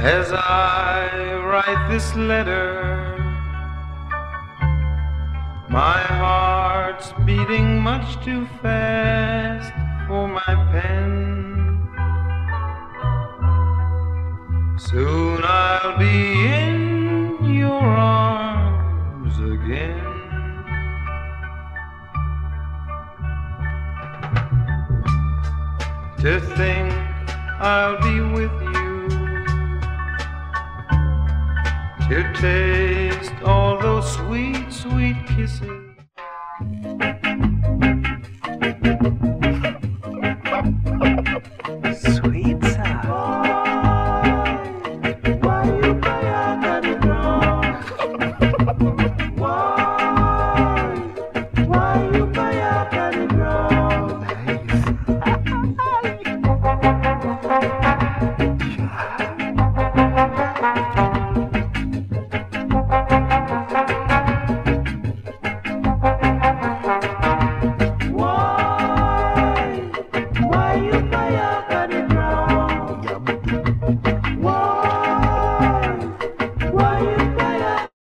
As I write this letter, my heart's beating much too fast for my pen. Soon I'll be in your arms again. To think I'll be with you, to taste all those sweet, sweet kisses.